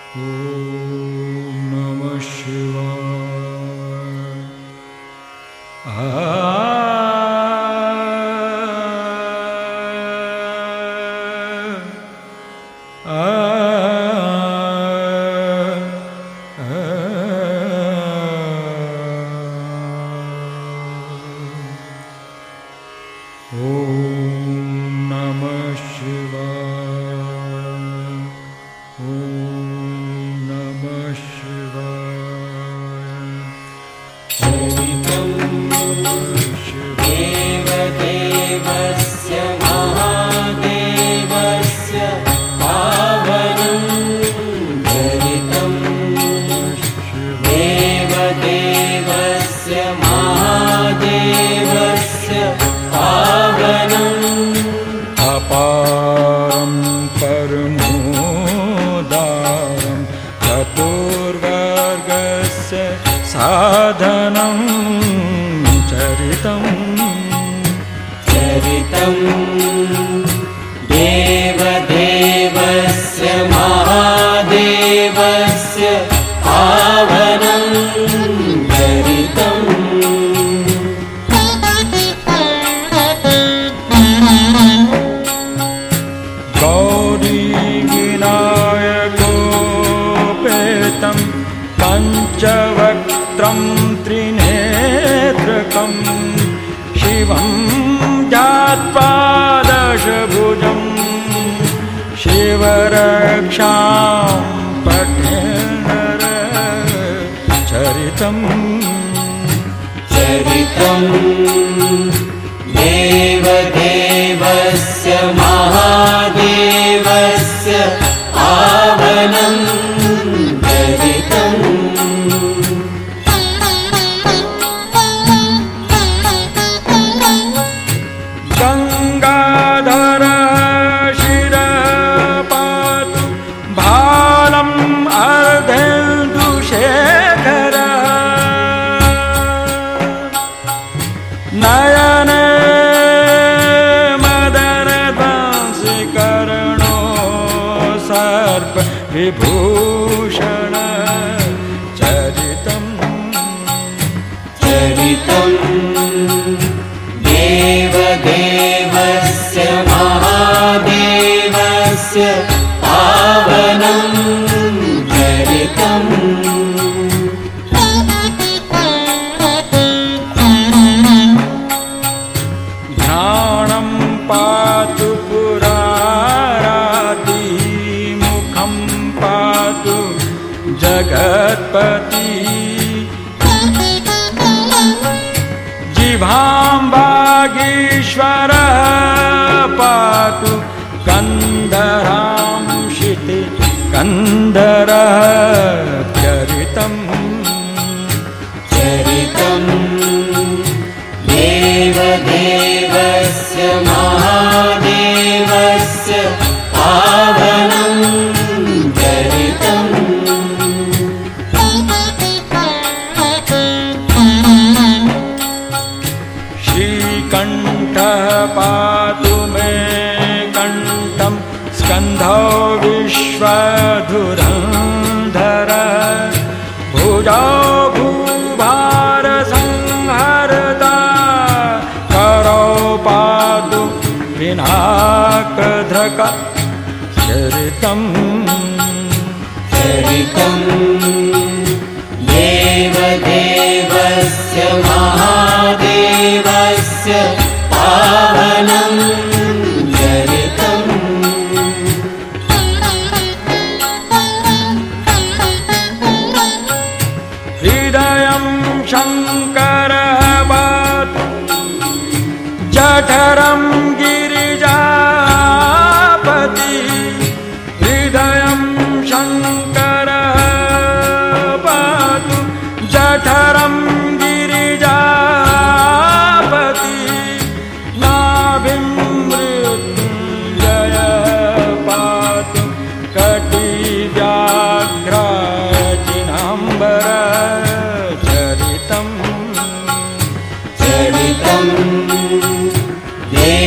Namah Shivaya. साधनं चरितं देवदेवस्य महादेवस्य पावनं चरितम् गौरी विनायकोपेतं पञ्चवक्त्रं त्रिनेत्रकं शिवं ध्यात्वा दशभुजं शिवरक्षां पठेन्नर चरितं देवदेवस्य महादेवस्य पावनं चरितम् गंगाधर शिरपातु भालं अर्धेन्दुशेखर नयने मदनदांसिकर्णो सर्प विभूषण चरितं देवदेवस्य महादेवस्य पावनं चरितम् ध्यानं पातु पुराराति मुखं पातु जगत्पति जिह्वां वागीश्वर पातु कन्धरां शिति कन्धर चरितं देवदेवस्य महादेवस्य पावनं चरितम् श्रीकण्ठः पातु मे कण्ठं स्कन्धौ विश्वधुरन्धर भुजौ भूभारसंहर्ता करौ पातु पिनाकधृक चरितं देवदेवस्य महादेवस्य पावनं चरितम् हृदयं शङ्करः पातु जठरं गिरिजापति हृदयं शङ्करः पातु जठरं गिरिजापति नाभिं मृत्युञ्जय पातु कटिव्याघ्राजिनाम्बर चरितं देव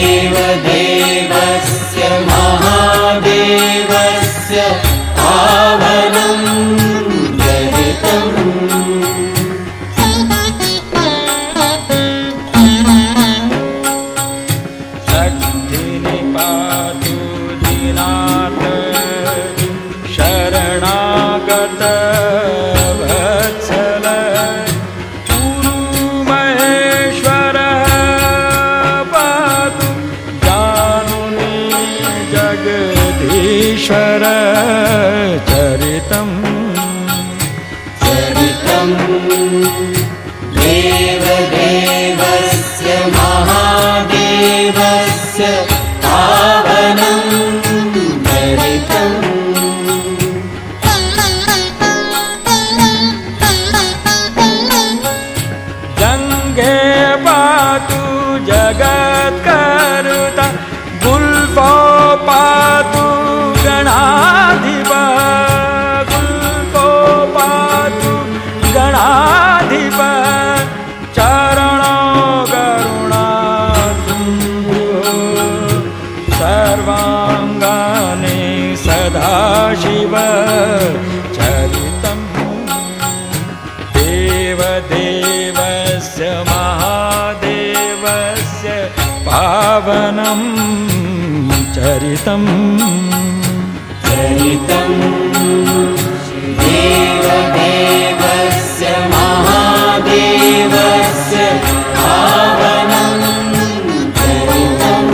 चरितम् चरितम् देवदेवस्य महादेवस्य पावनं चरितम् गङ्गे पातु जगत्कर्ता गुल्फो पातु गणाधिपा गुल्फो पातु गणाधिपा चरणो करुणासिन्धु सर्वाङ्गानि सदाशिव चरितम् देवदेवस्य महादेवस्य पावनं चरितम् चरितम् देवदेवस्य महादेवस्य पावनं चरितम्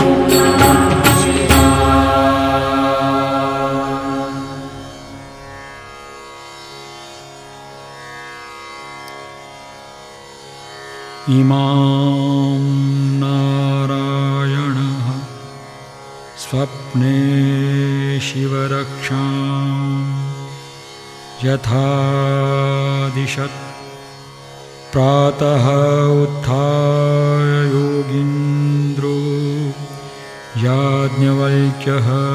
इमां नारायणः स्वप्ने शिवरक्षां यथा दिशत् प्रातः उत्थाय योगीन्द्रो याज्ञवल्क्यः